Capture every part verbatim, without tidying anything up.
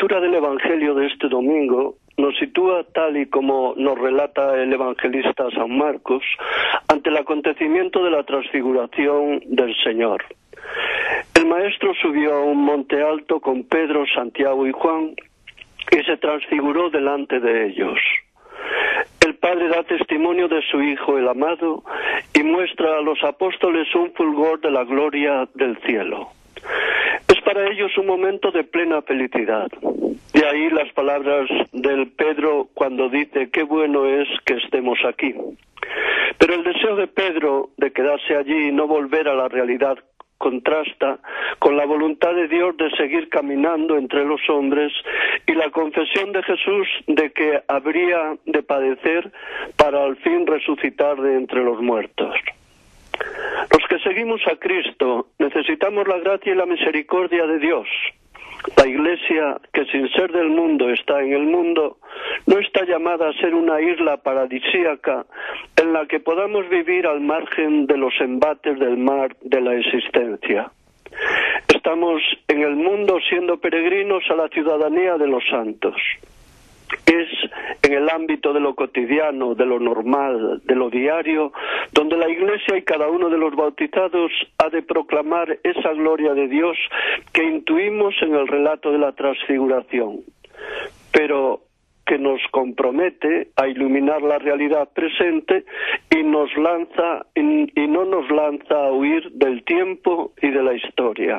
lectura del Evangelio de este domingo nos sitúa, tal y como nos relata el evangelista San Marcos, ante el acontecimiento de la transfiguración del Señor. El Maestro subió a un monte alto con Pedro, Santiago y Juan y se transfiguró delante de ellos. El Padre da testimonio de su Hijo el amado y muestra a los apóstoles un fulgor de la gloria del cielo. Es para ellos un momento de plena felicidad. De ahí las palabras del Pedro cuando dice: qué bueno es que estemos aquí. Pero el deseo de Pedro de quedarse allí y no volver a la realidad contrasta con la voluntad de Dios de seguir caminando entre los hombres y la confesión de Jesús de que habría de padecer para al fin resucitar de entre los muertos. Los que seguimos a Cristo necesitamos la gracia y la misericordia de Dios. La Iglesia, que sin ser del mundo está en el mundo, no está llamada a ser una isla paradisíaca en la que podamos vivir al margen de los embates del mar de la existencia. Estamos en el mundo siendo peregrinos a la ciudadanía de los santos. Es en el ámbito de lo cotidiano, de lo normal, de lo diario, donde la Iglesia y cada uno de los bautizados ha de proclamar esa gloria de Dios que intuimos en el relato de la transfiguración, pero que nos compromete a iluminar la realidad presente y nos lanza y no nos lanza a huir del tiempo y de la historia.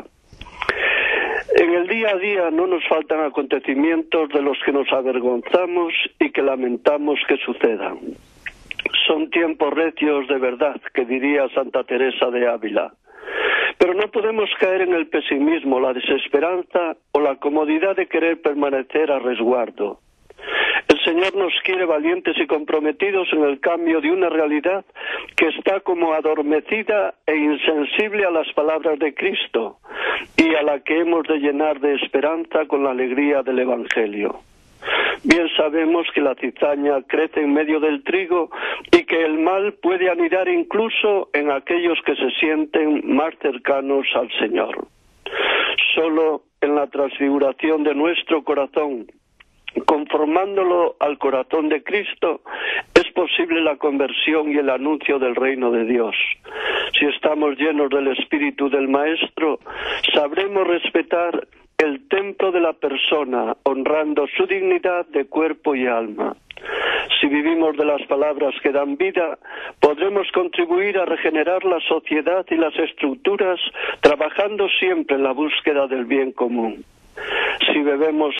En el día a día no nos faltan acontecimientos de los que nos avergonzamos y que lamentamos que sucedan. Son tiempos recios de verdad, que diría Santa Teresa de Ávila. Pero no podemos caer en el pesimismo, la desesperanza o la comodidad de querer permanecer a resguardo. El Señor nos quiere valientes y comprometidos en el cambio de una realidad que está como adormecida e insensible a las palabras de Cristo y a la que hemos de llenar de esperanza con la alegría del Evangelio. Bien sabemos que la cizaña crece en medio del trigo y que el mal puede anidar incluso en aquellos que se sienten más cercanos al Señor. Solo en la transfiguración de nuestro corazón, conformándolo al corazón de Cristo, es posible la conversión y el anuncio del reino de Dios. Si estamos llenos del Espíritu del Maestro, sabremos respetar el templo de la persona, honrando su dignidad de cuerpo y alma. Si vivimos de las palabras que dan vida, podremos contribuir a regenerar la sociedad y las estructuras, trabajando siempre en la búsqueda del bien común. Si bebemos